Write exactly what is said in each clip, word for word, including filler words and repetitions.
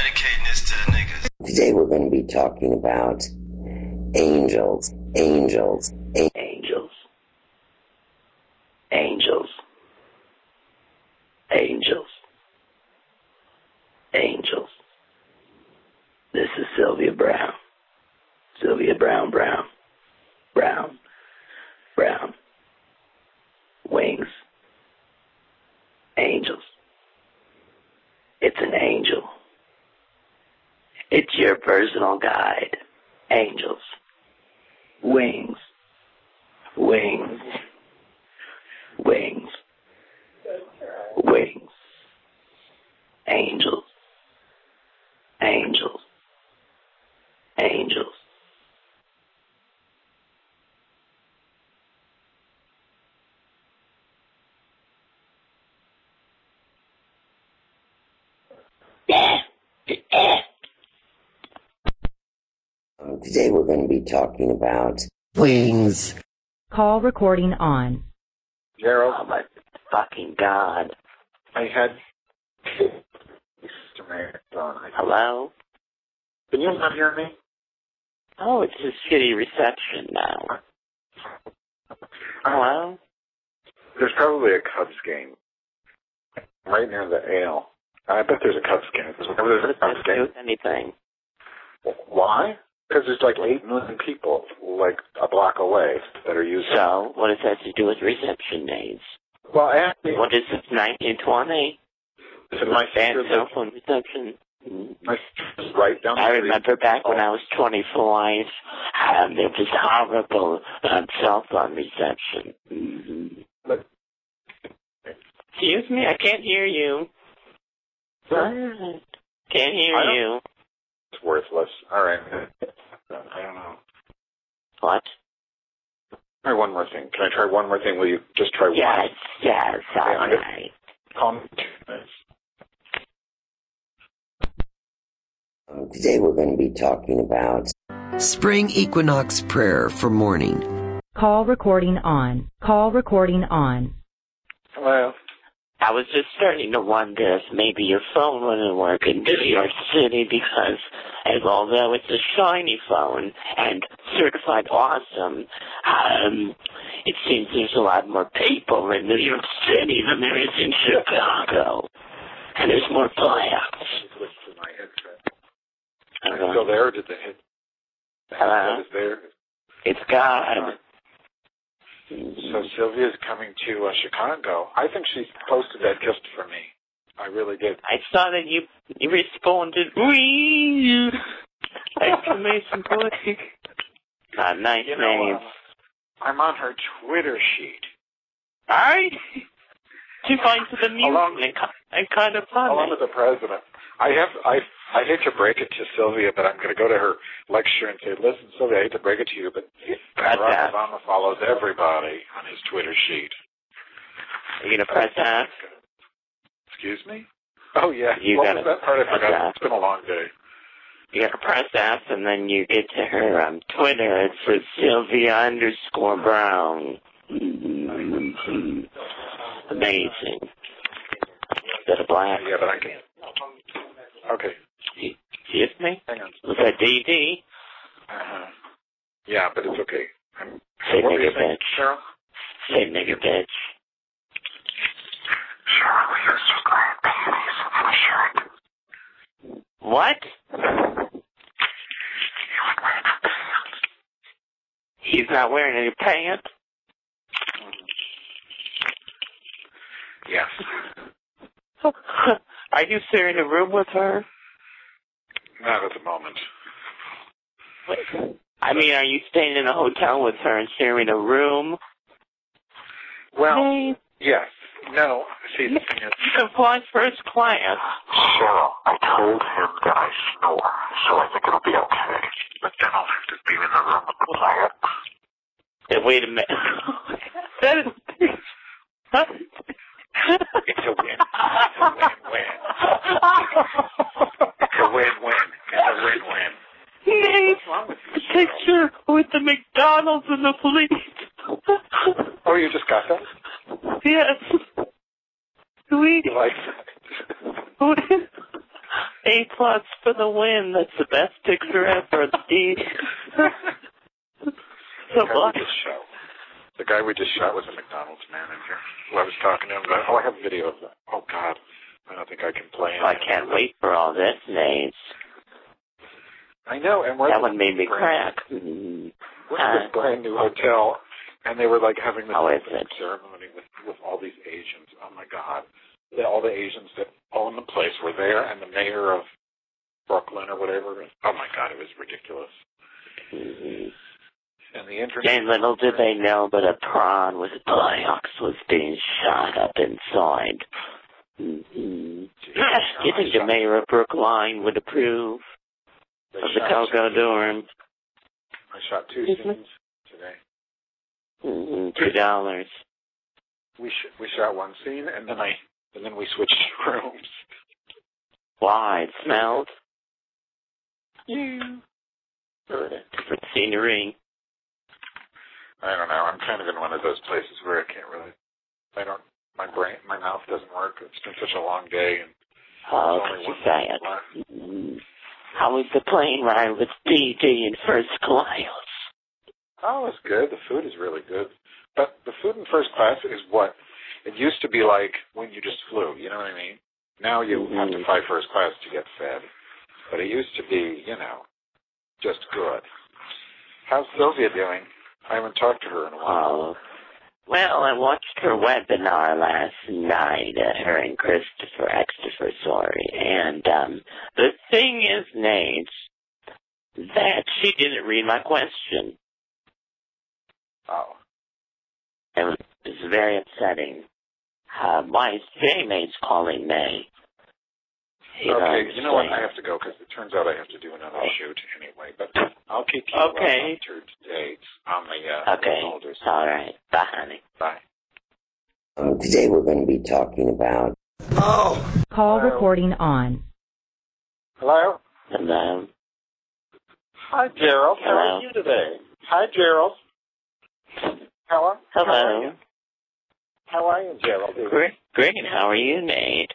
dedicating this to the niggas. Today we're going to be talking about angels, angels, a- angels, angels, angels, angels. This is Sylvia Brown. Sylvia Brown, Brown, Brown, Brown. Wings. Angels. It's an angel. It's your personal guide. Angels. Wings. Wings. Wings. Wings. Angels. Angels. Angels. Um, today we're going to be talking about wings. Call recording on. Gerald, Oh my fucking God. I had... Hello? Can you not hear me? Oh, it's a shitty reception now. Hello? There's probably a Cubs game right near the ale. I bet there's a Cubs game. Whenever there's a Cubs game. Do anything. Why? Because there's like eight million people, like a block away, that are using. So, what does that have to do with reception days? Well, actually, What is it, nineteen twenty? this is my Bad sister. cell phone reception. My sister's right down the I street. remember back when I was twenty-five, um, there was horrible um, cell phone reception. Mm-hmm. But, Excuse me, I can't hear you. What? Can't hear I don't- you. it's worthless. All right. I don't know. What? Try one more thing. Can I try one more thing? Will you just try one? Yes, yes, all Yeah, I'm gonna- right. Call me in two minutes. Um, today we're going to be talking about Spring Equinox Prayer for Morning. Call recording on. Call recording on. Hello. I was just starting to wonder if maybe your phone wouldn't work in New York City because, as although it's a shiny phone and certified awesome, um, it seems there's a lot more people in New York City than there is in Chicago. And there's more blacks. Switch to my headset. I Is don't it still know. there, or did the head? The Hello? headset is there. It's God. So Sylvia's coming to uh, Chicago. I think she posted that just for me. I really did. I saw that you you responded, wee, exclamation point. Ah, nice You know, name. uh, I'm on her Twitter sheet. I she finds the music Along- and, and kind of funny. Along with the president. I have, I, I hate to break it to Sylvia, but I'm going to go to her lecture and say, listen, Sylvia, I hate to break it to you, but Press Barack that. Obama follows everybody on his Twitter sheet. Are you gonna press that? Excuse me? Oh, yeah. You what gotta was that part I press forgot? that. It's been a long day. You gotta press F and then you get to her um, Twitter. It says Sylvia underscore Brown. Mm-hmm. Amazing. Is that a black? Yeah, but I can't. Okay. Excuse me? Hang on. Was that D D? Uh-huh. Yeah, but it's okay. I'm, Say what were you nigger saying, bitch. Cheryl? Say nigger bitch. Cheryl, we used to wear panties and a shirt. What? He's not wearing any pants? Yes. Are you sharing a room with her? Not at the moment. Wait. I mean, are you staying in a hotel with her and sharing a room? Well, Hey, yes. No. See, the thing is, you can fly first class. Cheryl, I told him that I snore, so I think it'll be okay. But then I'll have to be in the room with the plant. Hey, wait a minute. That is... It's a win. It's a win-win. It's a win-win. It's a win-win. Nate, What's wrong with you? picture with the McDonald's and the police. Oh, you just got that? Yes. Sweet. You like that? A plus for the win. That's the best picture ever. The the, guy we just shot, the guy we just shot was a McDonald's manager who I was talking to him about. Oh, I have a video of that. Oh, God. I don't think I can play it. I can't wait for all this, Nate. I know. And that one made me crack. Mm-hmm. What's uh, this brand new hotel? And they were like having this oh, ceremony with, with all these Asians. Oh, my God. All the Asians that own the place were there, and the mayor of Brooklyn or whatever. Oh, my God, it was ridiculous. Mm-hmm. And the internet... And little did they know, but a prawn with blocks was being shot up inside. Mm-hmm. Yes, you think the mayor of Brookline would approve of the Coco Dorm? I shot two scenes today. Mm-hmm. Two dollars. We sh- we shot one scene, and then I and then we switched rooms. Why? It smelled? Yeah. Different scenery. I don't know. I'm kind of in one of those places where I can't really. I don't. My brain, my mouth doesn't work. It's been such a long day, and oh, could you say it? Mm-hmm. How was the plane ride with D D in first class? Oh, it's good. The food is really good. But the food in first class is what it used to be like when you just flew. You know what I mean? Now you mm-hmm. have to fly first class to get fed. But it used to be, you know, just good. How's Sylvia doing? I haven't talked to her in a while. Oh. Well, I watched her webinar last night, uh, her and Christopher, Christopher, sorry. And um, the thing is, Nate, that she didn't read my question. Oh. It was, it was very upsetting. Uh, my J-Mate's calling me. You okay, you know what? I have to go because it turns out I have to do another shoot anyway. But I'll keep you okay. up to date on the uh, okay. holders. All right. Bye, honey. Bye. Um, today we're going to be talking about... Oh! Call Hello. Recording on. Hello? Hello. Hi, Gerald. How Hello. are you today? Hi, Gerald. Hello? Hello. How are you, How are you Gerald? Great. Great. How are you, Nate?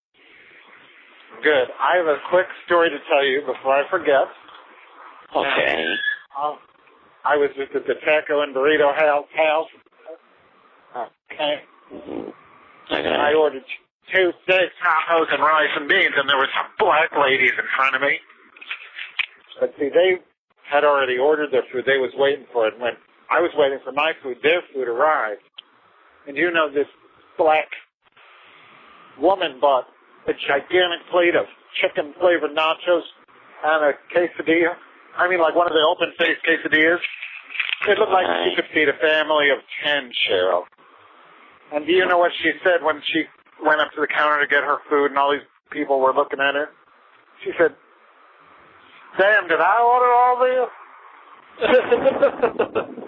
Good. I have a quick story to tell you before I forget. Okay. Um, I was at the Taco and Burrito House. Okay. Mm-hmm. Okay. I ordered two steaks, tacos, and rice and beans, and there were some black ladies in front of me. But see, they had already ordered their food. They was waiting for it. And when I was waiting for my food, their food arrived. And you know, this black woman bought a gigantic plate of chicken-flavored nachos and a quesadilla. I mean, like one of the open-faced quesadillas. It looked like she could feed a family of ten, Cheryl. And do you know what she said when she went up to the counter to get her food and all these people were looking at her? She said, "Damn, did I order all this?"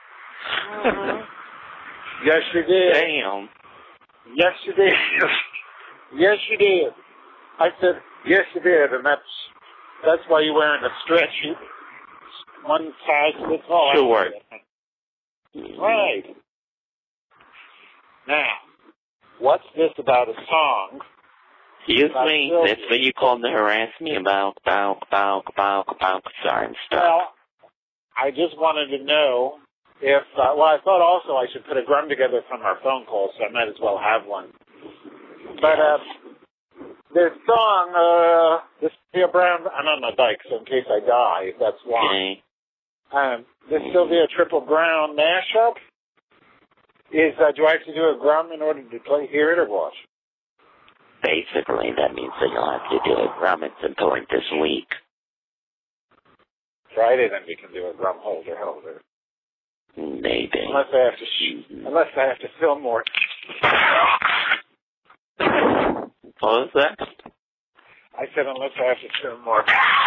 Yes, you did. Damn. Yes, you did. Yes, you did. I said, yes, you did, and that's that's why you're wearing a stretchy. One size fits all. Sure. Right. Now, what's this about a song? Excuse me, that's what you called to harass me about, about, about, about, about, sorry, and stuff. Well, I just wanted to know if, uh, well, I thought also I should put a drum together from our phone call, so I might as well have one. But, uh, this song, uh, this Sylvia Brown, I'm on my bike, so in case I die, that's why. Okay. Um, this Sylvia Triple Brown mashup is, uh, do I have to do a drum in order to play, hear it, or what? Basically, that means that you'll have to do a drum at some point this week. Friday, then we can do a drum holder holder. Maybe. Unless I have to shoot, unless I have to film more. What was that? I said unless I have to film more.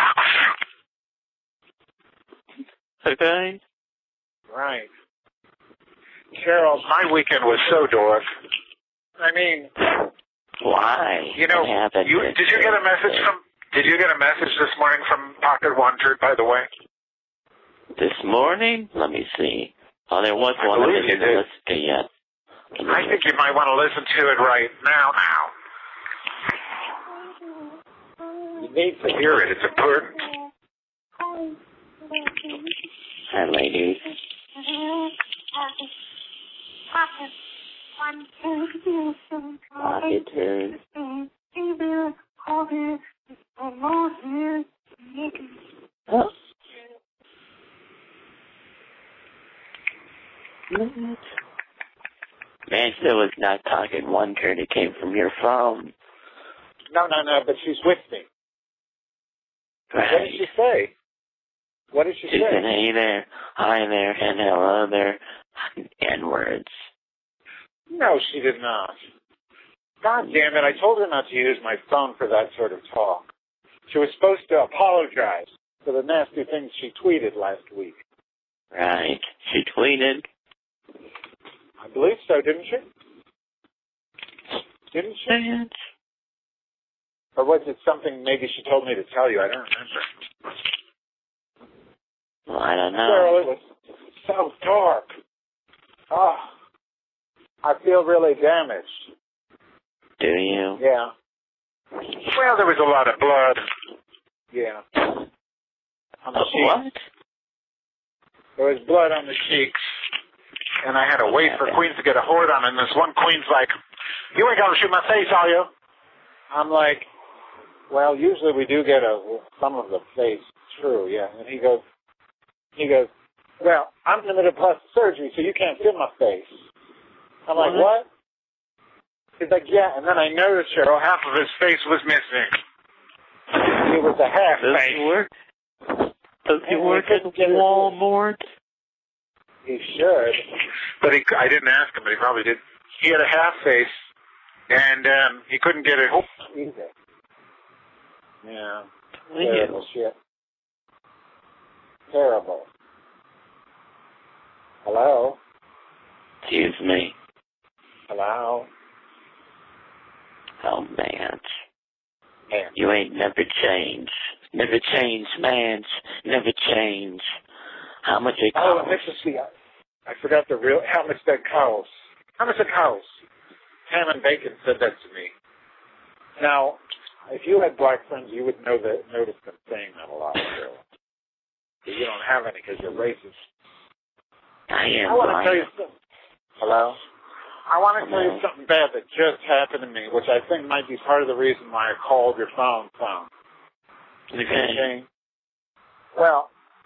Okay. Right. Cheryl, my weekend was so dork. I mean, why? You know, you, did you get a message from? Did you get a message this morning from Pocket Wonder? By the way. This morning? Let me see. Oh, there was I one. I believe you didn't did. listen to yet. I think you might want to listen to it right now. Now. You need to hear it. It's important. Hi, ladies. Pocket turn. Oh. Man still was not talking one turn. It came from your phone. No, no, no, but she's with me. Right. What did she say? What did she, she say? She said, hey there, hi there, and hello there, N-words. No, she did not. God damn it, I told her not to use my phone for that sort of talk. She was supposed to apologize for the nasty things she tweeted last week. Right. She tweeted? I believe so, didn't she? Didn't she? Yes. Or was it something maybe she told me to tell you? I don't remember. Well, I don't know. Girl, it was so dark. Oh, I feel really damaged. Do you? Yeah. Well, there was a lot of blood. Yeah. On the uh, cheeks. What? There was blood on the cheeks. And I had to wait for Queens to get a horde on, and this one Queen's like, you ain't gonna shoot my face, are you? I'm like, well, usually we do get a some of the face. True, yeah. And he goes, he goes, well, I'm in the middle of plastic surgery, so you can't feel my face. I'm like, what? He's like, yeah. And then I noticed, Cheryl, half of his face was missing. It was a half Does face. He work? Does he and work at Walmart? He should. But he, I didn't ask him, but he probably did. He had a half face, and um, he couldn't get it either. Yeah. Terrible shit. Terrible. Hello? Excuse me. Hello? Oh, man. Man. You ain't never changed. Never change, man. Never change. How much it costs? Oh, and this is the, I forgot the real, how much that costs. How much it costs? Ham and Bacon said that to me. Now, if you had black friends, you would know that, notice them saying that a lot, Cheryl. But you don't have any because you're racist. I am I want blind. to tell you something. Hello? I want to tell you something bad that just happened to me, which I think might be part of the reason why I called your phone phone. Okay. okay. Well,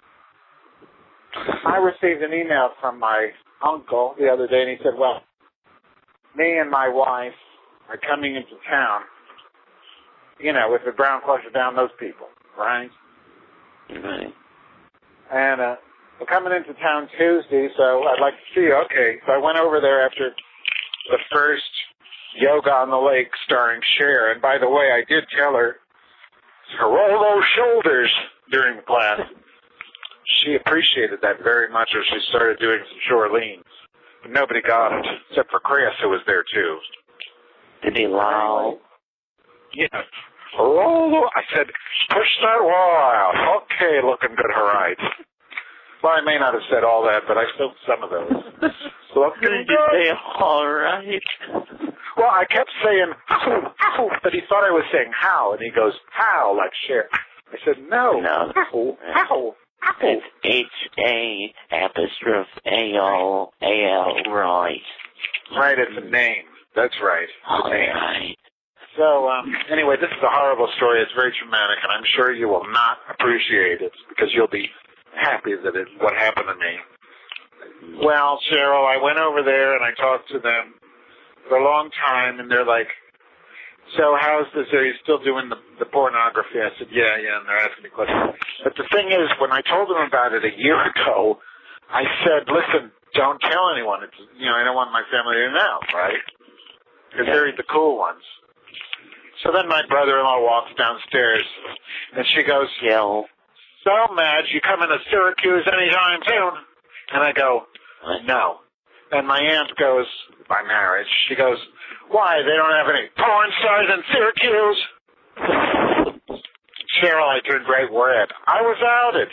I received an email from my uncle the other day, and he said, well, me and my wife are coming into town, you know, with the brown crusher down, those people, right? Right. And uh, we're coming into town Tuesday, so I'd like to see you. Okay, so I went over there after the first Yoga on the Lake starring Cher, and by the way, I did tell her to roll those shoulders during the class. She appreciated that very much as she started doing some shore leans. But nobody got it, except for Chris, who was there too. Did he lie? Yeah. Roll, I said, push that wall out. Okay, looking good, all right. Well, I may not have said all that, but I still some of those. Looking Did good. you say all right? Well, I kept saying, ow, ow, but he thought I was saying how, and he goes, how, like Cher. I said, no, No. ow, ow. It's H A apostrophe A O A L, right. Right, it's a name. That's right. All name. right. So, um, anyway, this is a horrible story. It's very traumatic, and I'm sure you will not appreciate it because you'll be happy that it what happened to me. Well, Cheryl, I went over there and I talked to them for a long time, and they're like, so how's this? Are you still doing the, the pornography? I said, yeah, yeah, and they're asking me questions. But the thing is, when I told them about it a year ago, I said, listen, don't tell anyone. It's, you know, I don't want my family to know, right? Because they're the cool ones. So then my brother-in-law walks downstairs, and she goes, Jill. so Madge, you coming to Syracuse anytime soon? And I go, no. And my aunt goes, by marriage, she goes, why, they don't have any porn stars in Syracuse? Cheryl, I turned great red. I was outed.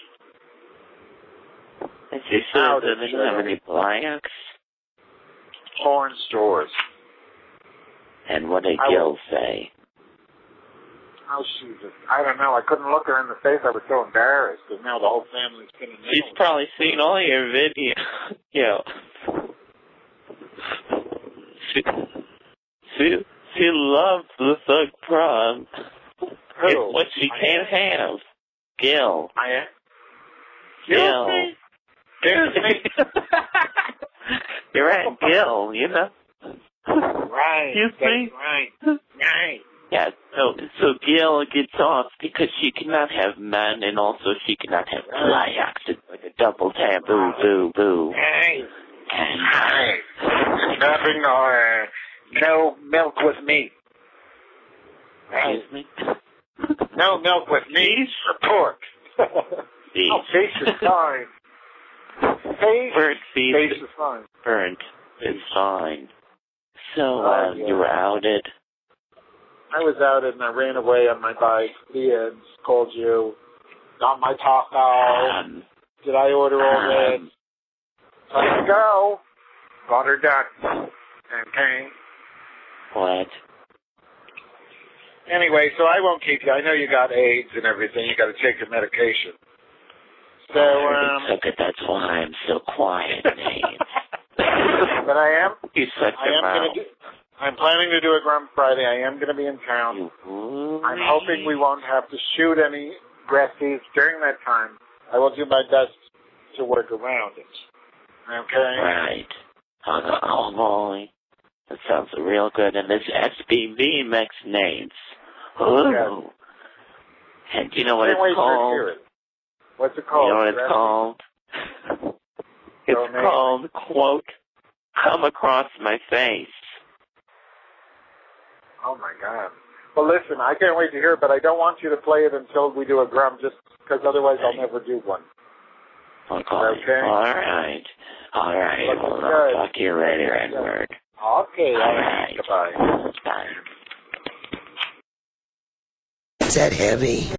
And she said Outed, that they don't have any blacks. Porn stores. And what did I Gil will, say? how she's, I don't know, I couldn't look her in the face. I was so embarrassed because now the whole family's going to know. She's probably seen all your videos. You know. She, she, she loves the thug prom. Who? It's what she I can't am. have. Gil. I am. Gil. Excuse me. You're at Gil, you know. Right. You see? Right. Right. Yeah, so so Gil gets off because she cannot have men, and also she cannot have fly accident, like a double taboo, boo, boo. Hey. And Hey. Nothing or no milk with me. excuse me. No milk with meat or pork. Beef. Oh, face is fine. Face, Burnt beef. face is fine. Burnt is fine. So Oh, um, yeah. you were outed. I was out and I ran away on my bike. Ian called you. Got my taco. Um, Did I order all that? um, Time to go. Got her done. Okay. what? Anyway, so I won't keep you. I know you got AIDS and everything. You got to take your medication. So, I already um, took it. That's why I'm so quiet, Nate. but I am. You such I a am going mouth. to do. I'm planning to do a Grum Friday. I am going to be in town. I'm hoping we won't have to shoot any Gressies during that time. I will do my best to work around it. Okay? Right. Oh, oh boy. That sounds real good. And this S B V makes names. Ooh. Yes. And do you know what Can't wait it's to called? hear it. What's it called? You know what it's Gressie? called? It's Don't name called, quote, Come Across My Face. Oh, my God. Well, listen, I can't wait to hear it, but I don't want you to play it until we do a Grum, just because otherwise I'll never do one. Okay. Okay. All right. All right. Looking Well, good. I'll talk to you later, Edward. Okay. All right. Goodbye. Bye. Is that heavy?